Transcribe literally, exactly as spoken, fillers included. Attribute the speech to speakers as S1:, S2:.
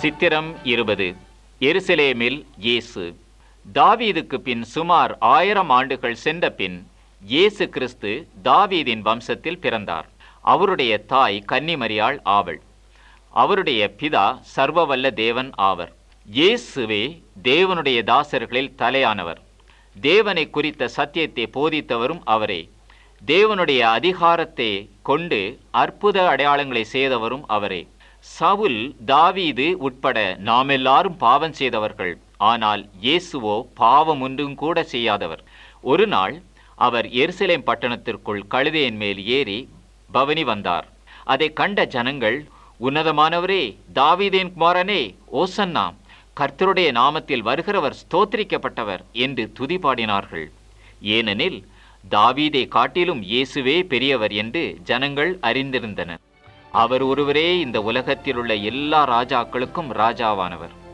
S1: சித்திரம் இருபது. எருசலேமில் இயேசு. தாவீதுக்கு பின் சுமார் ஆயிரம் ஆண்டுகள் சென்ற பின் இயேசு கிறிஸ்து தாவீதின் வம்சத்தில் பிறந்தார். அவருடைய தாய் கன்னிமரியாள் ஆவள். அவருடைய பிதா சர்வவல்ல தேவன் ஆவர். இயேசுவே தேவனுடைய தாசர்களில் தலையானவர். தேவனை குறித்த சத்தியத்தை போதித்தவரும் அவரே. தேவனுடைய அதிகாரத்தை கொண்டு அற்புத அடையாளங்களை செய்தவரும் அவரே. சவுல், தாவீது உட்பட நாமெல்லாரும் பாவம் செய்தவர்கள். ஆனால் இயேசுவோ பாவம் ஒன்றும் கூட செய்யாதவர். ஒரு நாள் அவர் எருசலேம் பட்டணத்திற்குள் கழுதையின் மேல் ஏறி பவனி வந்தார். அதை கண்ட ஜனங்கள், உன்னதமானவரே, தாவீதின் குமாரனே, ஓசன்னா, கர்த்தருடைய நாமத்தில் வருகிறவர் ஸ்தோத்திரிக்கப்பட்டவர் என்று துதிபாடினார்கள். ஏனெனில் தாவீதை காட்டிலும் இயேசுவே பெரியவர் என்று ஜனங்கள் அறிந்திருந்தனர். அவர் ஒருவரே இந்த உலகத்தில் உள்ள எல்லா ராஜாக்களுக்கும் ராஜாவானவர்.